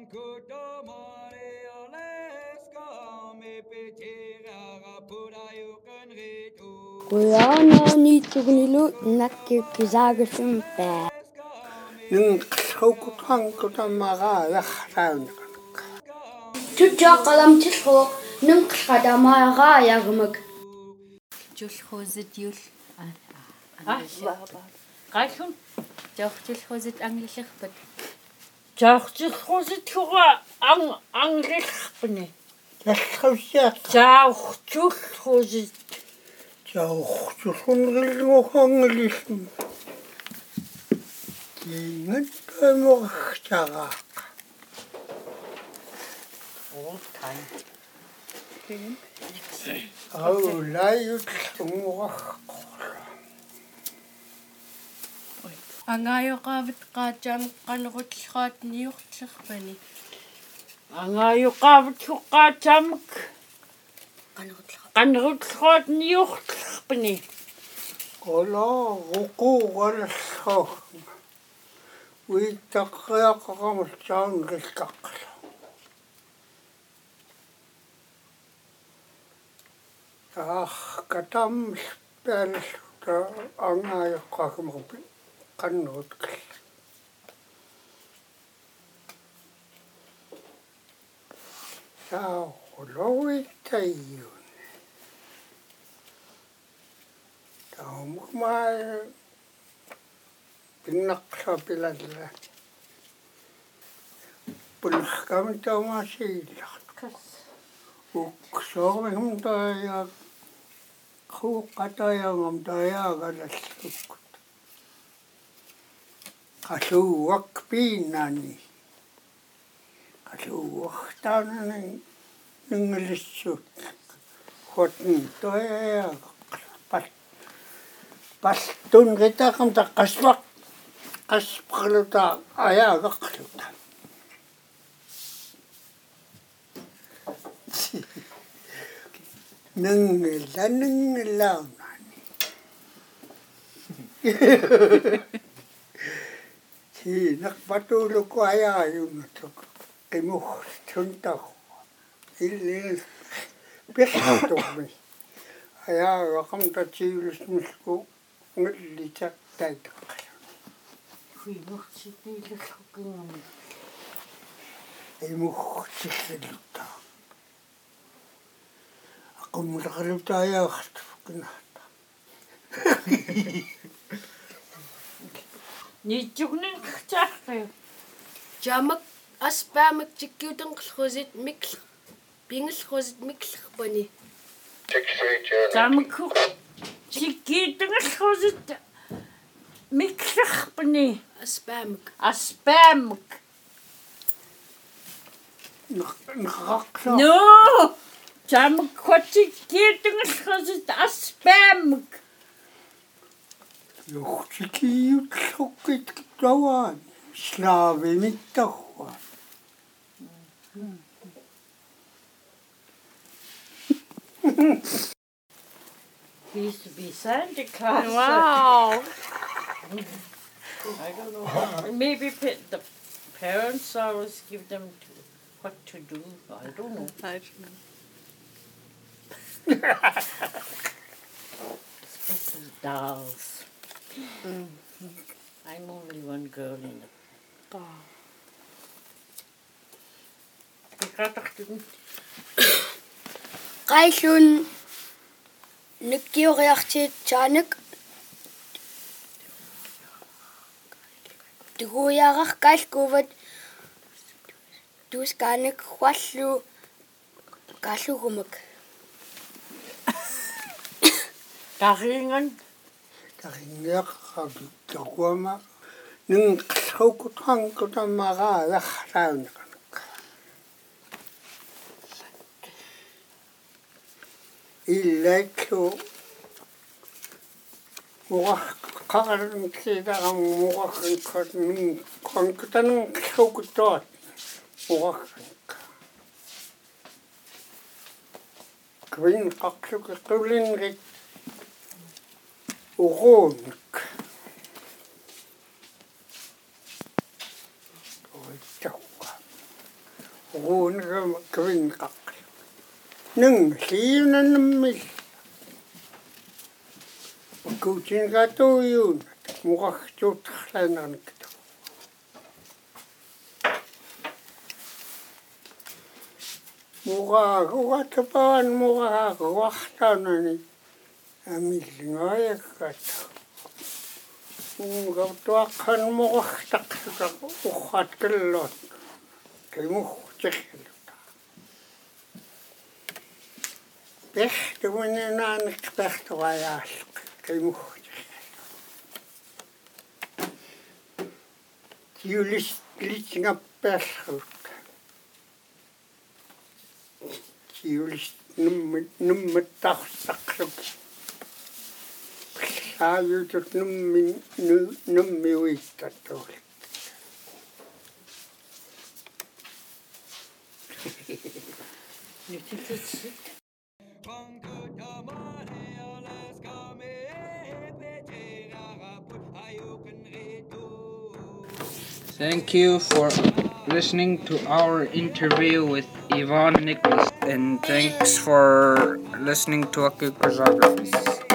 Kuyaanaani tugnilu nakkikkisaagassumpaa. Ningqsukutrankutammaraa yarraunaq. Tutjaaqalamtilluuq ninqlqatamaayaaqaayaagmak. Julhusit Qallun Jortilhusit anglillerpat. Jortilhusit hura anglillerpani. Jallusiaq. Jortilhusit. Jortilhunrilluqangilism. Kiingattamorxaraaq. All time. Aulaayutlunguraq. Angaayoqaavit qaatjaam qanerutllraat niurtlerpani. Angaayoqaavit huqqaataamak qanerutllraat niurtlerpani. Ola ruquuqalallruuq. Uitaqqiaqaqamultaangillaqla. Katam pelta angaayoqqaqamurpi qannerutkilla. Loittaiyun. Taumukmaa pinnaqsapilalla. Pulhkamitaumasiillaq. Uksormihum taaya quuqqataayangam taayaagalallukut. Qasuuwak piinani. Qasuuwaqtaanani ningilissut. Qotn taayaaga. Pastun ritaqam taqqaswaq. Qasqaluta ayaagaqluta. Ninglaunani. Naqpatuluku ayaayunnatuk. Qimuhtuntahu. Illis pirtummi. Ayaagaqam tatsiilusmusku ngillitak taitaqala. Qimuhtsitiillerruqingam. Imuhtsisilluta. Aqumulaqalutaayaagartuqinata. Nitjugninqtaarri. Jamak aspaamak tikkiutenqllrusit mikl pingellrusit miklerpani. Tamakku tikkiitungerlusit miklerpani. Aspaamak. Naqaqsa. No! Tamakku tikkiitungerlusit aspaamak. Yuhtikiyutlluqqit tawaan. Slaavimittahua. He's to be Santa Claus. Wow. I don't know. Maybe the parents always give them what to do. I don't know. Especially dolls. I'm only one girl in the Qaillun nikkioriartiit taanik tuguyaaqar kaalkuvat tuuskaanik huallu kaallugumak Karingan. Karingeaqaqi taquama ningqsukutrankutammaraa yarraunaq. Illatlu muqaqqaqarniksiitaram muqaqqinqatning qanqutaninqsukuttuat muqaqqinqa. Kvin qaqsuki qivlinrit uruunik. Oittahua. ruunigama kvinqaqlu nung liunannammil kuutingaatuuyuun muqartuutarlaanarniktu muqaaguatapaan muqaaguartaanani амиллингааяккаата унгавтуаққан моқартақсута урраткаллуат кимухтерлута пехтуминааник пехтуаяаллеқ кимухтерлу тиулис литсингаппааллерут тиулис nummittaqsaqluk saayutut nummiuittattuuli Thank you for listening to our interview with Yvonne Nicholas, and thanks for listening to Akil Choreographies.